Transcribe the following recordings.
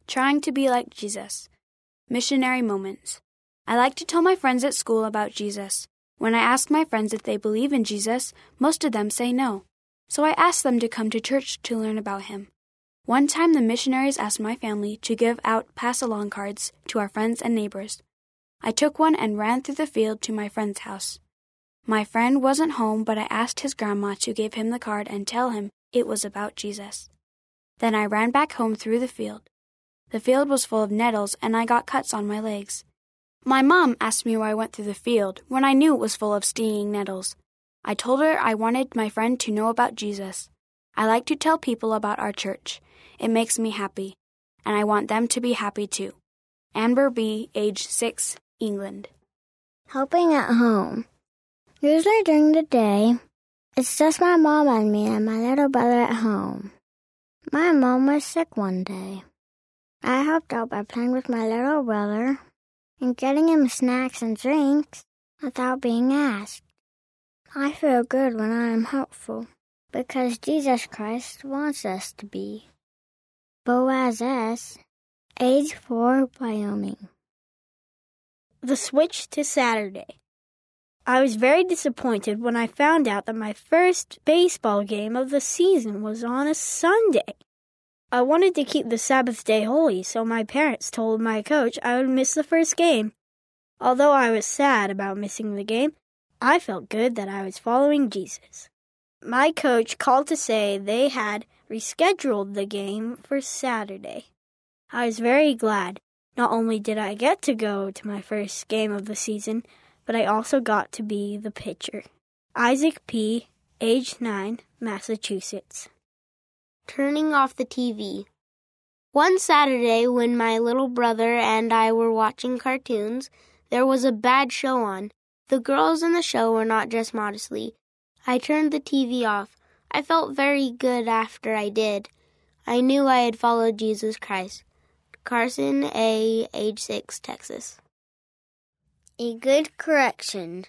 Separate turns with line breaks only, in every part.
Trying to be like Jesus. Missionary moments. I like to tell my friends at school about Jesus. When I ask my friends if they believe in Jesus, most of them say no. So I ask them to come to church to learn about him. One time the missionaries asked my family to give out pass-along cards to our friends and neighbors. I took one and ran through the field to my friend's house. My friend wasn't home, but I asked his grandma to give him the card and tell him it was about Jesus. Then I ran back home through the field. The field was full of nettles, and I got cuts on my legs. My mom asked me why I went through the field when I knew it was full of stinging nettles. I told her I wanted my friend to know about Jesus. I like to tell people about our church. It makes me happy, and I want them to be happy too. Amber B., age 6, England.
Helping at home. Usually during the day, it's just my mom and me and my little brother at home. My mom was sick one day. I helped out by playing with my little brother and getting him snacks and drinks without being asked. I feel good when I am helpful because Jesus Christ wants us to be. Boaz S., age 4, Wyoming.
The switch to Saturday. I was very disappointed when I found out that my first baseball game of the season was on a Sunday. I wanted to keep the Sabbath day holy, so my parents told my coach I would miss the first game. Although I was sad about missing the game, I felt good that I was following Jesus. My coach called to say they had rescheduled the game for Saturday. I was very glad. Not only did I get to go to my first game of the season, but I also got to be the pitcher. Isaac P., age 9, Massachusetts.
Turning off the TV. One Saturday, when my little brother and I were watching cartoons, there was a bad show on. The girls in the show were not dressed modestly. I turned the TV off. I felt very good after I did. I knew I had followed Jesus Christ. Carson A., age 6, Texas.
A good correction.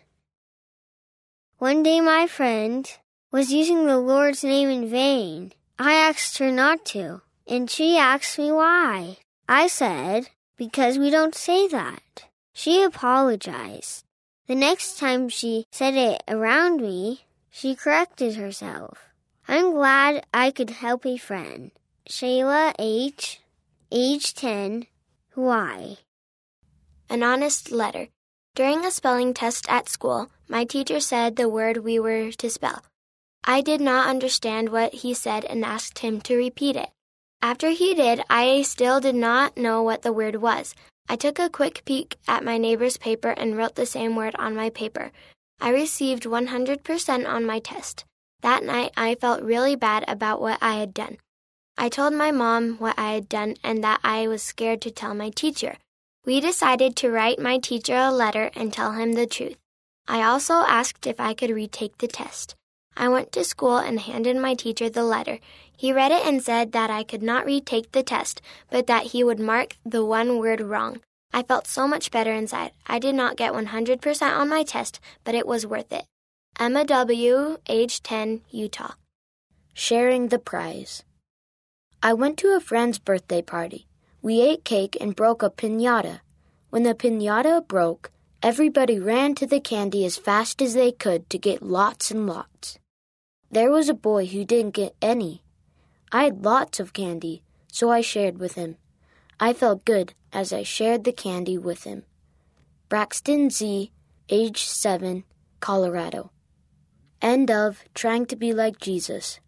One day my friend was using the Lord's name in vain. I asked her not to, and she asked me why. I said, because we don't say that. She apologized. The next time she said it around me, she corrected herself. I'm glad I could help a friend. Shayla H., age 10, Hawaii.
An honest letter. During a spelling test at school, my teacher said the word we were to spell. I did not understand what he said and asked him to repeat it. After he did, I still did not know what the word was. I took a quick peek at my neighbor's paper and wrote the same word on my paper. I received 100% on my test. That night, I felt really bad about what I had done. I told my mom what I had done and that I was scared to tell my teacher. We decided to write my teacher a letter and tell him the truth. I also asked if I could retake the test. I went to school and handed my teacher the letter. He read it and said that I could not retake the test, but that he would mark the one word wrong. I felt so much better inside. I did not get 100% on my test, but it was worth it. Emma W., age 10, Utah.
Sharing the prize. I went to a friend's birthday party. We ate cake and broke a piñata. When the piñata broke, everybody ran to the candy as fast as they could to get lots and lots. There was a boy who didn't get any. I had lots of candy, so I shared with him. I felt good as I shared the candy with him. Braxton Z., age 7, Colorado. End of Trying to Be Like Jesus.